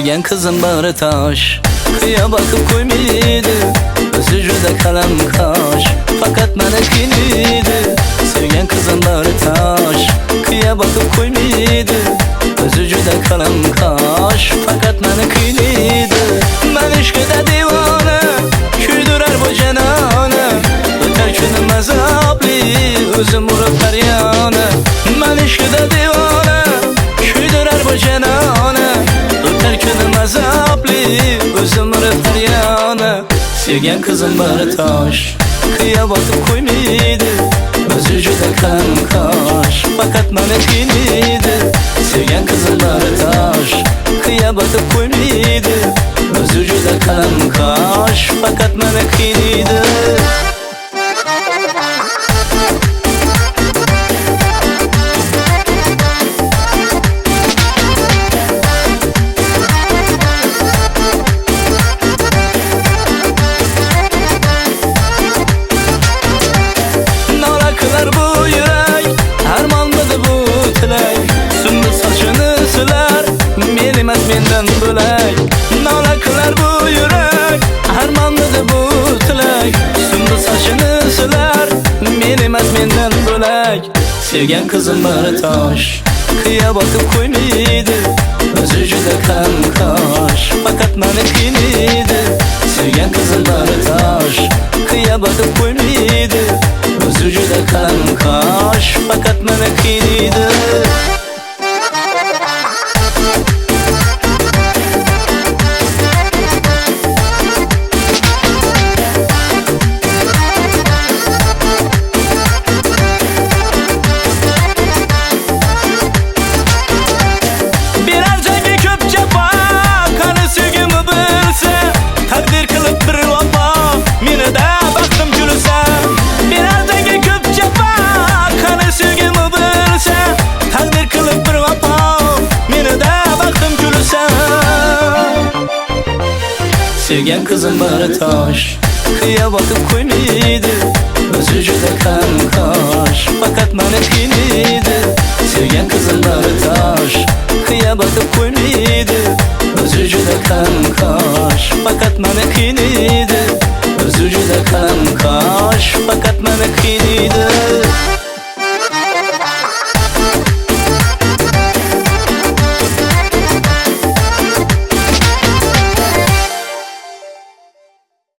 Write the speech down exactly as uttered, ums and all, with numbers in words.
Sevgan qizim bari tosh, qiya boqib qo'ymaydi. O'zi juda qalamqosh, faqat meni qiynaydi. Sevgan qizim bari tosh, qiya boqib qo'ymaydi. O'zi juda qalamqosh, faqat meni qiynaydi. Men ishqida divona, kuydirar bu janona. O'tar kunim azobli, o'zim urib faryona. Men ishqida divona, kuydirar bu janona. O'tar kunim azobli, o'zim urib faryona. Sevgan qizim bari tosh, qiya boqib qo'ymaydi. O'zi juda qalamqosh, faqat meni qiynaydi. Sevgan qizim bari tosh, qiya boqib qo'ymaydi. O'zi juda qalamqosh, faqat meni qiynaydi. Bu yurak, armonmidi bu tilak. Sunda sochini silar, men emas mendan bo'lak. Nola qilar bu yurak, armonmidi bu tilak. Sunda sochini silar, men emas mendan bo'lak. Sevgan qizim bari tosh, qiya boqib qo'ymaydi. O'zi juda qalamqosh, faqat meni qiynaydi. Sevgan qizim bari tosh, qiya boqib qo'ymaydi. O'zi juda qalamqosh, faqat meni qiynaydi. Birar joyga ko'p jafo, qani sevgimni bilsa, taqdir qilib bir vafo, menida baxtim kulsa. Birar joyga ko'p jafo, qani sevgimni bilsa, taqdir qilib bir vafo, menida baxtim kulsa. Sevgan qizim bari tosh, qiya boqib qo'ymaydi. O'zi juda qalamqosh, faqat meni qiynaydi. Sevgan qizim bari tosh, qiya boqib qo'ymaydi. O'zi juda qalamqosh, faqat meni qiynaydi. O'zi juda qalamqosh,